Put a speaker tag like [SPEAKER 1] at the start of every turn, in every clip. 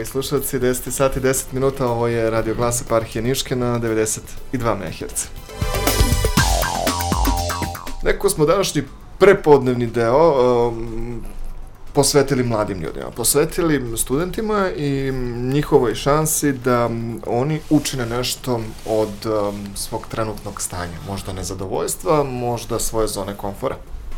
[SPEAKER 1] slušalci, 10 sati 10 minuta, ovo je Radio Glas Eparhije Niške na 92 MHz. Neko smo današnji prepodnevni deo posvetili mladim ljudima, posvetili studentima i njihovoj šansi da oni učine nešto od svog trenutnog stanja, možda nezadovoljstva, možda svoje zone komfora.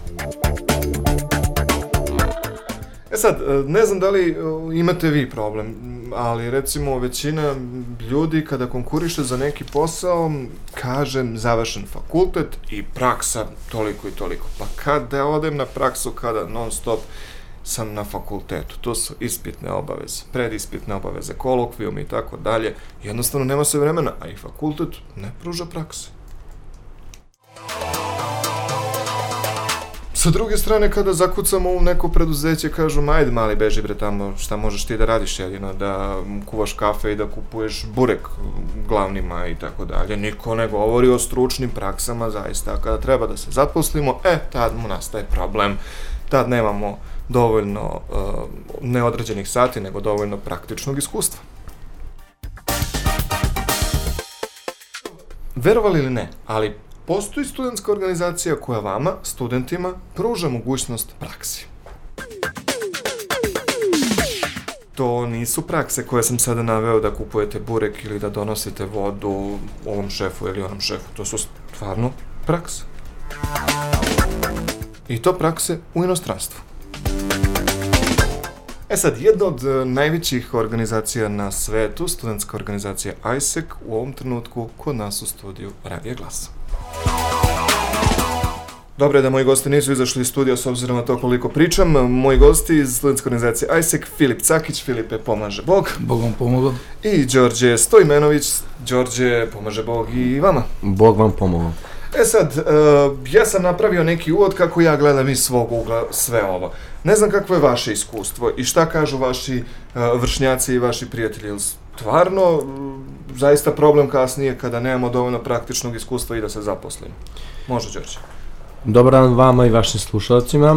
[SPEAKER 1] Sad, ne znam da li imate vi problem, ali recimo većina ljudi kada konkuriše za neki posao kaže završen fakultet i praksa toliko i toliko. Pa kada odem na praksu, kada non stop sam na fakultetu, to su ispitne obaveze, predispitne obaveze, kolokvijum i tako dalje, jednostavno nema se vremena, a i fakultet ne pruža prakse. Sa druge strane, kada zakucamo u neko preduzeće, kažu, ajde mali, beži bre tamo, šta možeš ti da radiš, jedino da kuvaš kafe i da kupuješ burek glavnima i tako dalje. Niko ne govori o stručnim praksama, zaista, kada treba da se zaposlimo, tad mu nastaje problem, tad nemamo dovoljno neodređenih sati, nego dovoljno praktičnog iskustva. Verovali ili ne, ali postoji studentska organizacija koja vama, studentima, pruža mogućnost praksi. To nisu prakse koje sam sada naveo da kupujete burek ili da donosite vodu ovom šefu ili onom šefu. To su stvarno prakse. I to prakse u inostranstvu. Sad, jedna od najvećih organizacija na svetu, studentska organizacija AIESEC, u ovom trenutku kod nas u studiju Radija Glasa. Dobro je da moji gosti nisu izašli iz studija s obzirom na to koliko pričam. Moji gosti iz studentske organizacije AIESEC, Filip Cakić. Filipe, pomaže Bog.
[SPEAKER 2] Bog vam pomogao.
[SPEAKER 1] I Đorđe Stojmenović. Đorđe, pomaže Bog i vama.
[SPEAKER 3] Bog vam pomogao.
[SPEAKER 1] Sad, ja sam napravio neki uvod kako ja gledam iz svog ugla sve ovo. Ne znam kakvo je vaše iskustvo i šta kažu vaši vršnjaci i vaši prijatelji. Stvarno, zaista problem kasnije kada nemamo dovoljno praktičnog iskustva i da se zaposlimo. Može, Đorđe.
[SPEAKER 3] Dobar dan vama i vašim slušalcima.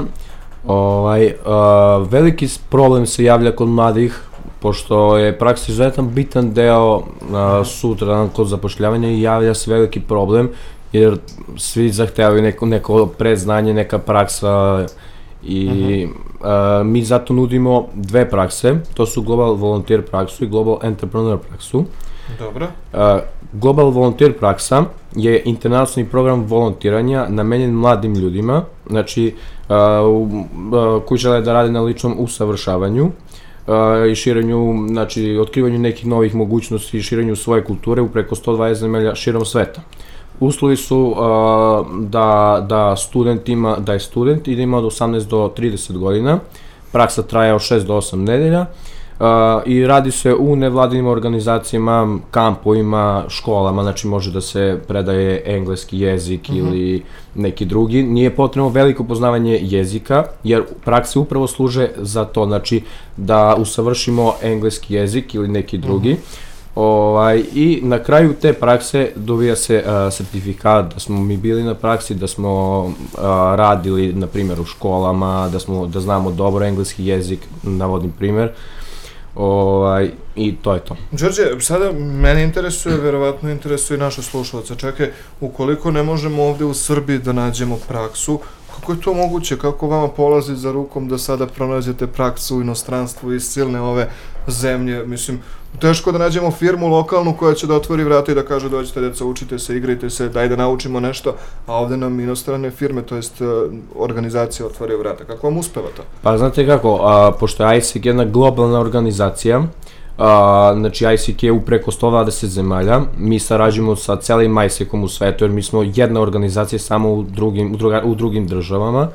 [SPEAKER 3] Veliki problem se javlja kod mladih, pošto je praksa izuzetno bitan deo sutra kod zapošljavanja i javlja se veliki problem, jer svi zahtevaju neko predznanje, neka praksa i mi zato nudimo dve prakse, to su Global Volunteer praksu i Global Entrepreneur praksu. Dobro. Global Volunteer praksa je internacionalni program volontiranja namenjen mladim ljudima, znači koji žele da rade na ličnom usavršavanju i širenju, znači otkrivanju nekih novih mogućnosti i širenju svoje kulture u preko 120 zemalja širom sveta. Uslovi su da je student i da ima od 18 do 30 godina, praksa traje od 6 do 8 nedelja i radi se u nevladinim organizacijama, kampovima, školama, znači može da se predaje engleski jezik ili neki drugi. Nije potrebno veliko poznavanje jezika, jer prakse upravo služe za to, znači da usavršimo engleski jezik ili neki drugi. I na kraju te prakse dobija se sertifikat da smo mi bili na praksi, da smo radili, na primjer, u školama, da znamo dobro engleski jezik, navodim primjer, i to je to.
[SPEAKER 1] Đorđe, sada mene interesuje, verovatno interesuje i naša slušalca. Čekaj, ukoliko ne možemo ovde u Srbiji da nađemo praksu, kako je to moguće? Kako vama polazi za rukom da sada pronađete praksu u inostranstvu iz silne ove zemlje? Mislim, teško da nađemo firmu lokalnu koja će da otvori vrata i da kaže dođite deca, učite se, igrajte se, daj da naučimo nešto, a ovde nam inostrane firme, to jest organizacije otvaraju vrata. Kako vam uspeva to?
[SPEAKER 3] Pa znate kako, pošto je AIESEC jedna globalna organizacija, znači AIESEC je u preko 120 zemalja, mi sarađujemo sa celim AIESEC-om u svetu, jer mi smo jedna organizacija samo u drugim državama,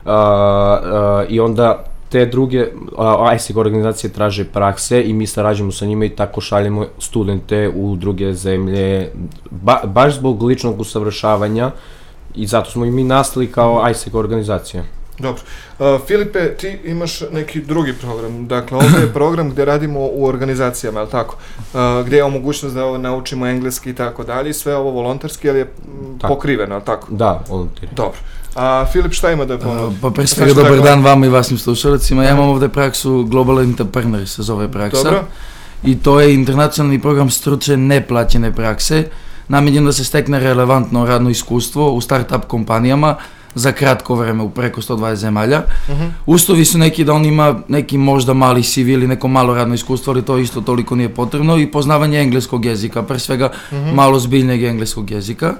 [SPEAKER 3] i onda te druge AIESEC organizacije traže prakse i mi sarađujemo sa njima i tako šaljemo studente u druge zemlje, baš zbog ličnog usavršavanja, i zato smo i mi nastali kao AIESEC organizacija.
[SPEAKER 1] Dobro. Filipe, ti imaš neki drugi program, dakle ovdje je program gdje radimo u organizacijama, je li tako? Gdje je mogućnost da naučimo engleski i tako dalje, sve ovo volonterski, ali je pokriveno, je li tako?
[SPEAKER 3] Da, volontir.
[SPEAKER 1] Dobro. A Filip, šta ima da ponudi?
[SPEAKER 2] Pa pre svega dobar dan vama i vašim slušalcima. Ja imam ovdje praksu Global Entrepreneur se zove praksa.
[SPEAKER 1] Dobro.
[SPEAKER 2] I to je internacionalni program stručne neplaćene prakse, namenjen da se stekne relevantno radno iskustvo u start-up kompanijama za kratko vreme u preko 120 zemalja. Uslovi su neki da on ima neki možda mali CV ili neko malo radno iskustvo, ali to isto toliko nije potrebno, i poznavanje engleskog jezika, pre svega malo zbiljnjeg engleskog jezika.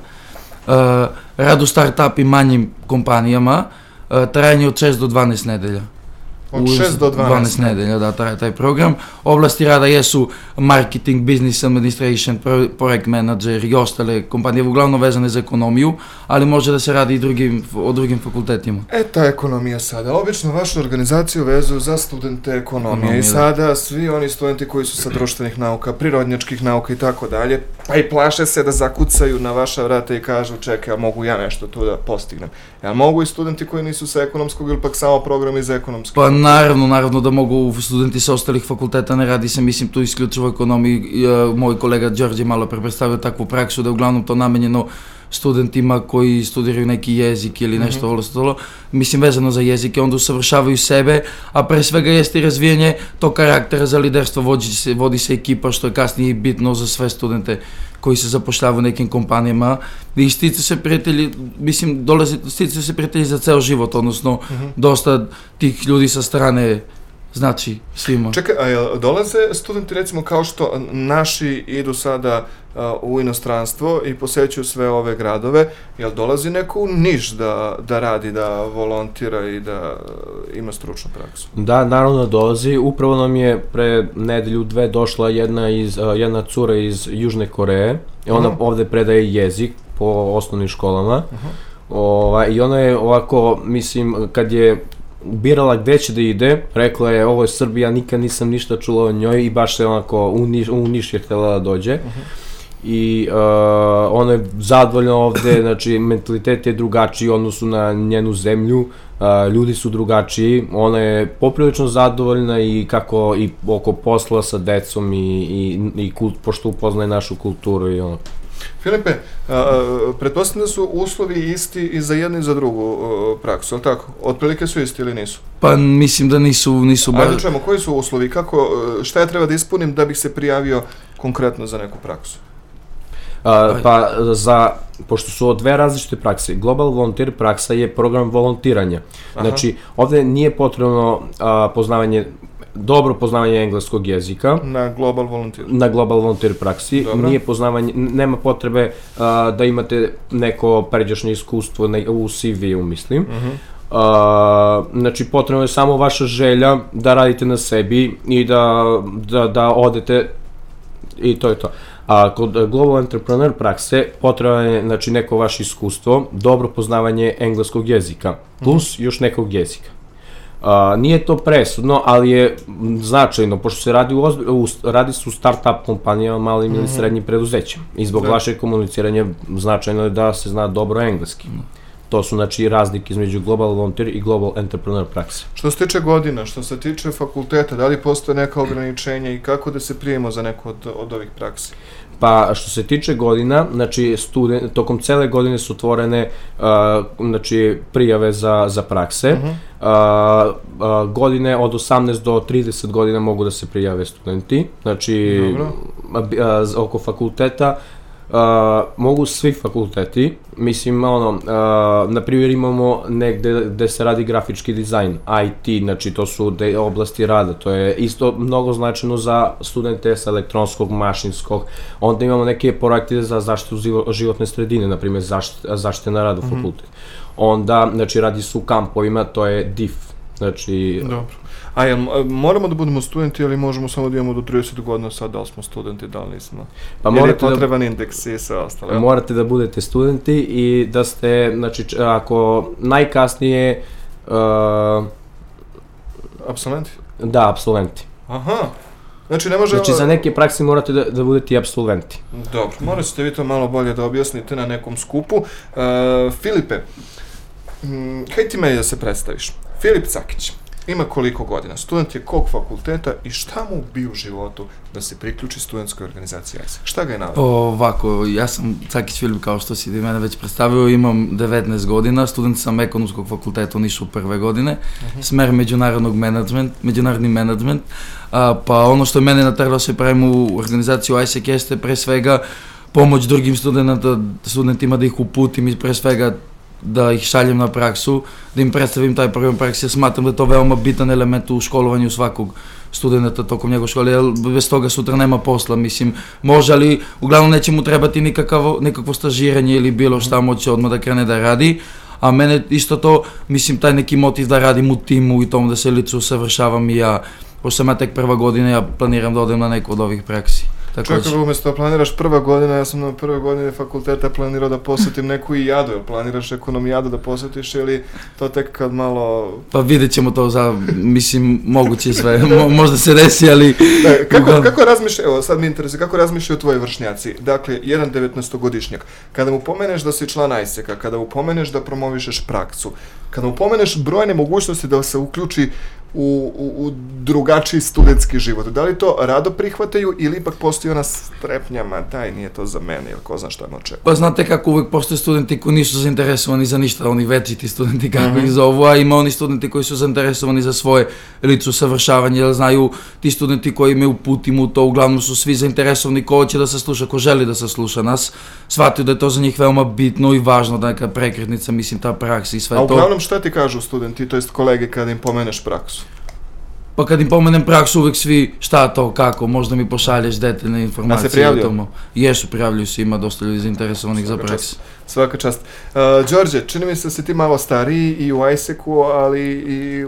[SPEAKER 2] Rad u start-up i manjim kompanijama, trajanje od 6 do 12 nedelja.
[SPEAKER 1] Od 6 do 12
[SPEAKER 2] nedelja, da, traje taj program. Oblasti rada jesu marketing, business administration, project manager i ostale kompanije, uglavnom vezane za ekonomiju, ali može da se radi i o drugim fakultetima.
[SPEAKER 1] Ta ekonomija sada. Obično vašu organizaciju vezuju za studente ekonomije i sada svi oni studenti koji su sa društvenih nauka, prirodnjačkih nauka i tako dalje, pa i plaše se da zakucaju na vaša vrata i kažu čekaj, mogu ja nešto tu da postignem. Ja mogu i studenti koji nisu sa ekonomskog ili pak samo program iz ekonomskog?
[SPEAKER 2] Pa naravno da mogu studenti sa ostalih fakulteta, ne radi se, mislim, tu isključivo ekonomiji. Moj kolega Đorđe malo pre predstavio takvu praksu da je uglavnom to namenjeno studentima koji studiraju neki jezik ili nešto ostalo, mislim vezano za jezike, onda usavršavaju sebe, a pre svega jeste i razvijanje tog karaktera za liderstvo, vodi se ekipa, što je kasnije bitno za sve studente koji se zapošljavaju u nekim kompanijama, i stiče se prijatelji, mislim, stiče se prijatelji za ceo život, odnosno dosta tih ljudi sa strane znači svima.
[SPEAKER 1] Čekaj, a dolaze studenti, recimo, kao što naši idu sada u inostranstvo i posećuju sve ove gradove, jel dolazi neko u Niš da radi, da volontira i da ima stručnu praksu?
[SPEAKER 3] Da, naravno dolazi. Upravo nam je pre nedelju dve došla jedna cura iz Južne Koreje. Ona ovde predaje jezik po osnovnim školama. I ona je ovako, mislim, kad je birala gde će da ide, rekla je ovo je Srbija, nikad nisam ništa čula o njoj, i baš se onako u Niš je htjela da dođe. I ona je zadovoljna ovde, znači mentalitet je drugačiji u odnosu na njenu zemlju, ljudi su drugačiji, ona je poprilično zadovoljna i kako i oko posla sa decom i pošto upoznaje našu kulturu i ono.
[SPEAKER 1] Filipe, pretpostavljam da su uslovi isti i za jednu i za drugu praksu, ali tako? Otprilike su isti ili nisu?
[SPEAKER 2] Pa mislim da nisu bar...
[SPEAKER 1] Ajde čujemo, koji su uslovi, šta ja treba da ispunim da bih se prijavio konkretno za neku praksu?
[SPEAKER 3] Pošto su dve različite prakse, Global Volunteer praksa je program volontiranja. Znači, ovde nije potrebno dobro poznavanje engleskog jezika.
[SPEAKER 1] Na Global Volunteer?
[SPEAKER 3] Na Global Volunteer praksi. Nema potrebe da imate neko pređašnje iskustvo u CV-u, mislim. Znači, potrebno je samo vaša želja da radite na sebi i da odete, i to je to. A kod Global Entrepreneur prakse potrebno je, znači, neko vaše iskustvo, dobro poznavanje engleskog jezika, plus još nekog jezika. Nije to presudno, ali je značajno, pošto se radi su start-up kompanijama, malim ili srednjim preduzećima, i zbog vašeg komuniciranja značajno je da se zna dobro engleski. To su, znači, razlike između Global Volunteer i Global Entrepreneur prakse.
[SPEAKER 1] Što se tiče godina, što se tiče fakulteta, da li postoje neka ograničenja i kako da se prijemo za neku od ovih praksi?
[SPEAKER 3] Pa, što se tiče godina, znači, tokom cele godine su otvorene, znači, prijave za prakse. Godine od 18 do 30 godina mogu da se prijave studenti. Znači, oko fakulteta, mogu svi fakulteti, mislim, na primjer imamo negde gde se radi grafički dizajn, IT, znači to su oblasti rada, to je isto mnogo značajno za studente sa elektronskog, mašinskog, onda imamo neke projekte za zaštitu životne sredine, na primjer zaštite na radu fakultet, onda, znači, radi se u kampovima, to je DIF, znači...
[SPEAKER 1] Dobro. A moramo da budemo studenti ili možemo samo da imamo do 30 godina sad, da li smo studenti, da li nismo? Ili je potreban indeks i sve ostalo?
[SPEAKER 3] Morate da budete studenti i da ste, znači, ako najkasnije...
[SPEAKER 1] Apsolventi?
[SPEAKER 3] Da, apsolventi.
[SPEAKER 1] Aha. Znači, ne može...
[SPEAKER 3] Znači, za neke prakse morate da budete i apsolventi.
[SPEAKER 1] Dobro, morat ćete vi to malo bolje da objasnite na nekom skupu. Filipe, Hajde ti meni da se predstaviš. Filip Cakić ima koliko godina? Student je kog fakulteta i šta mu bi u životu da se priključi studentskoj organizaciji AIESEC? Šta ga je naveo?
[SPEAKER 2] Ovako, ja sam Cakić Filip, kao što si mene već predstavio, imam 19 godina, student sam Ekonomskog fakulteta u Nišu prve godine, smer međunarodni menadžment, pa ono što je mene nateralo se pravim u organizaciju AIESEC jeste pre svega pomoć drugim studentima da ih uputim i pre svega da ih šaljem na praksu, da im predstavim taj program praksi. Ja smatram da je to veoma bitan element u školovanju svakog studenta tokom njegove škole, jer bez toga sutra nema posla, mislim, može, ali uglavnom neće mu trebati nikakvo stažiranje ili bilo šta, moće odmah da krene da radi, a mene isto to, mislim, taj neki motiv da radim u timu i tomu da se lično usavršavam i ja, pošto sam ja tek prva godina, ja planiram da odem na neku od ovih praksi.
[SPEAKER 1] Čekaj, umjesto da planiraš prva godina, ja sam na prve godine fakulteta planirao da posjetim neku IADU, jel planiraš ekonomijadu da posjetiš ili to tek kad malo...
[SPEAKER 2] Pa vidjet ćemo to mislim, moguće sve, možda se desi, ali...
[SPEAKER 1] Kako razmišljaju, evo sad mi interesuje, kako razmišljaju tvoji vršnjaci? Dakle, jedan 19-godišnjak, kada mu pomeneš da si član AIESEC-a, kada mu pomeneš da promovišeš praksu, kada mu pomeneš brojne mogućnosti da se uključi u drugačiji studentski život. Da li to rado prihvataju ili ipak postoji ona strepnjama, daj, nije to za mene, ili ko zna šta me očekuje?
[SPEAKER 2] Pa znate kako uvek postoje studenti koji nisu zainteresovani za ništa, oni večiti studenti kako ih zovu, a ima oni studenti koji su zainteresovani za svoje lično savršavanje, jer znaju ti studenti koji me uputimo u to, uglavnom su svi zainteresovani ko hoće da se sluša, ko želi da se sluša nas, shvataju da je to za njih veoma bitno i važno, da neka prekretnica, mislim, ta praksa i sve to.
[SPEAKER 1] A uglavnom šta ti kažu studenti, to jest kolege kada im pomeneš praksu?
[SPEAKER 2] Pa kad im pomenem praksu, uvek svi šta to, kako, možda mi pošalješ detaljne informacije.
[SPEAKER 1] A se prijavljuju?
[SPEAKER 2] Jesu, prijavljuju se, ima dosta ljudi zainteresovanih za praksu.
[SPEAKER 1] Svaka čast. Đorđe, čini mi se da si ti malo stariji i u AIESEC-u, ali i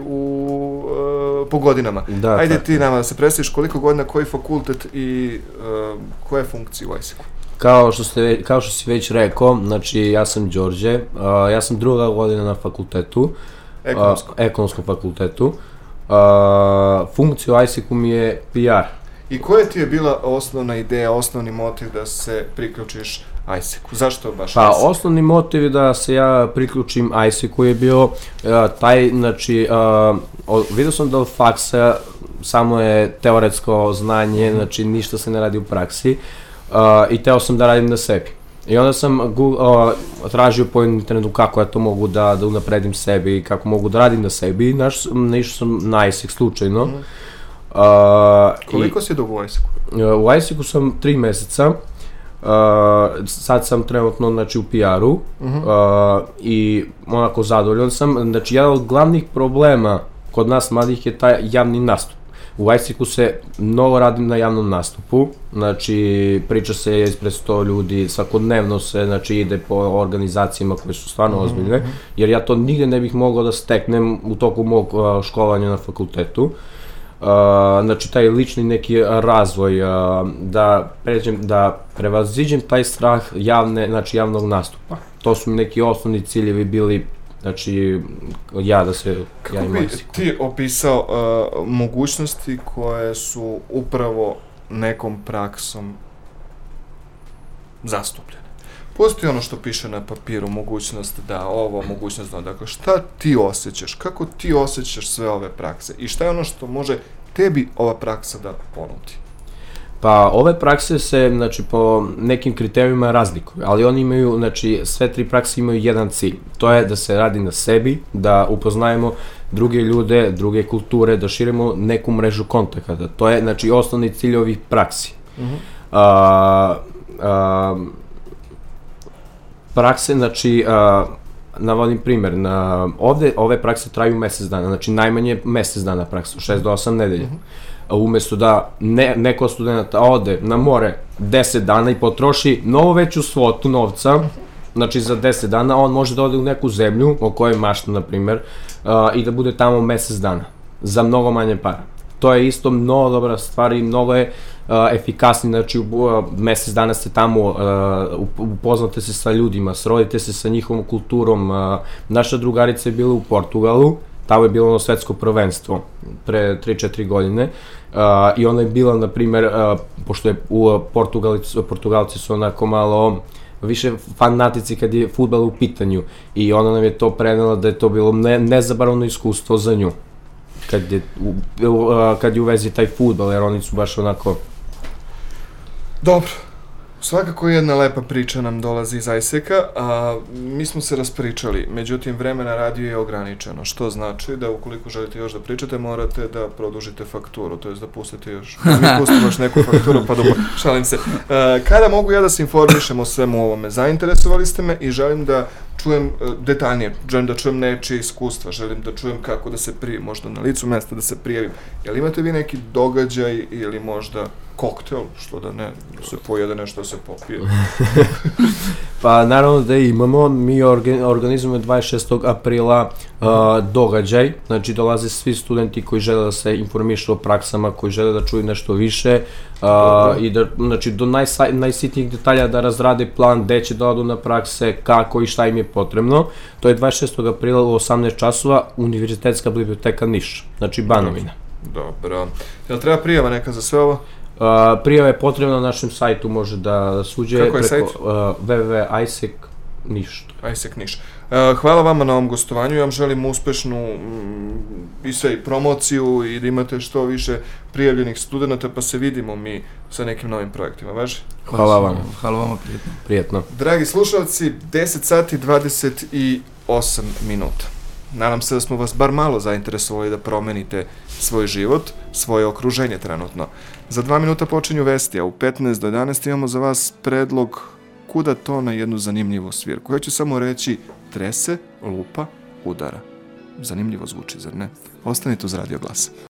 [SPEAKER 1] po godinama.
[SPEAKER 3] Da,
[SPEAKER 1] ajde ti nama da se predstaviš koliko godina, koji fakultet i koje funkcije u AIESEC-u?
[SPEAKER 3] Kao što si već rekao, znači ja sam Đorđe, ja sam druga godina na fakultetu, ekonomskom fakultetu. Funkcija u AIESEC-u mi je PR.
[SPEAKER 1] I koja ti je bila osnovna ideja, osnovni motiv da se priključiš AIESEC-u? Zašto baš AIESEC?
[SPEAKER 3] Pa, osnovni motiv da se ja priključim AIESEC-u je bio taj, znači, vidio sam da od faksa samo je teoretsko znanje, znači ništa se ne radi u praksi i teo sam da radim na sebi. I onda sam tražio po internetu kako ja to mogu da unapredim sebi i kako mogu da radim na sebi. Naišao sam na AIESEC slučajno.
[SPEAKER 1] Koliko si dugo u AIESEC-u?
[SPEAKER 3] U AIESEC-u sam 3 meseca. Sad sam trenutno, znači, u PR-u i onako zadovoljan sam. Znači, jedan od glavnih problema kod nas mladih je taj javni nastup. U AIESEC-u se mnogo radim na javnom nastupu, znači priča se ispred 100 ljudi, svakodnevno se, znači, ide po organizacijama koje su stvarno ozbiljne, jer ja to nigde ne bih mogao da steknem u toku mog školovanja na fakultetu. Znači, taj lični neki razvoj, da prevaziđem taj strah javnog nastupa. To su mi neki osnovni ciljevi bili. Znači,
[SPEAKER 1] Kako bi ti opisao mogućnosti koje su upravo nekom praksom zastupljene? Postoji ono što piše na papiru, mogućnost da ovo, mogućnost da ono. Dakle, šta ti osjećaš? Kako ti osjećaš sve ove prakse? I šta je ono što može tebi ova praksa da ponudi?
[SPEAKER 3] Pa, ove prakse se, znači, po nekim kriterijima razlikuju, ali oni imaju, znači, sve 3 prakse imaju jedan cilj. To je da se radi na sebi, da upoznajemo druge ljude, druge kulture, da širimo neku mrežu kontakata. To je, znači, osnovni cilj ovih praksi. Prakse, znači, navodim primjer, ovde ove prakse traju mesec dana, znači najmanje mesec dana praksa, 6 do 8 nedelja. Umesto da neko od studenta ode na more 10 dana i potroši mnogo veću svotu novca, znači za 10 dana, on može da ode u neku zemlju, o kojoj mašta, na primjer, i da bude tamo mesec dana, za mnogo manje para. To je isto mnogo dobra stvar i mnogo je efikasni, znači mesec dana ste tamo, upoznate se sa ljudima, srodite se sa njihovom kulturom. Naša drugarica je bila u Portugalu, tamo je bilo ono svetsko prvenstvo pre 3-4 godine i ona je bila, na primjer, pošto je Portugalci su onako malo više fanatici kad je fudbal u pitanju i ona nam je to prenela da je to bilo nezabavno iskustvo za nju kad je u vezi taj fudbal, jer oni su baš onako...
[SPEAKER 1] Dobro. Svakako jedna lepa priča nam dolazi iz Ajseka, a mi smo se raspričali, međutim vreme na radiju je ograničeno, što znači da ukoliko želite još da pričate morate da produžite fakturu, to jest da pustite još, mi pustimo još neku fakturu, pa dobro, šalim se. Kada mogu ja da se informišem o svemu ovome? Zainteresovali ste me i želim da čujem detaljnije, želim da čujem nečije iskustva, želim da čujem kako da se možda na licu mesta da se prijavim. Jel imate vi neki događaj ili možda koktel, što da ne se pojede nešto da se popije?
[SPEAKER 3] Pa naravno da imamo, mi organizujemo 26. aprila događaj, znači dolaze svi studenti koji žele da se informišu o praksama, koji žele da čuju nešto više i da, znači, do najsitnijih detalja da razrade plan gde će da odu na prakse, kako i šta im je potrebno. To je 26. aprila u 18 časova, Univerzitetska biblioteka Niš, znači Banovina.
[SPEAKER 1] Dobro. Jel treba prijava neka za sve ovo?
[SPEAKER 3] Prijava je potrebna na našem sajtu, može da suđe
[SPEAKER 1] preko
[SPEAKER 3] www.isek.niš.
[SPEAKER 1] Ajsek Niš. Hvala vama na ovom gostovanju, ja vam želim uspešnu i sve i promociju i da imate što više prijavljenih studenta, pa se vidimo mi sa nekim novim projektima, važi?
[SPEAKER 3] Hvala vam.
[SPEAKER 2] Hvala vama,
[SPEAKER 3] Prijetno.
[SPEAKER 1] Dragi slušalci, 10 sati 28 minuta. Nadam se da smo vas bar malo zainteresovali da promenite svoj život, svoje okruženje trenutno. Za 2 minuta počinju vesti, a u 15 do 11 imamo za vas predlog kuda to na jednu zanimljivu svirku. Ja ću samo reći trese, lupa, udara. Zanimljivo zvuči, zar ne? Ostanite uz Radio Glas.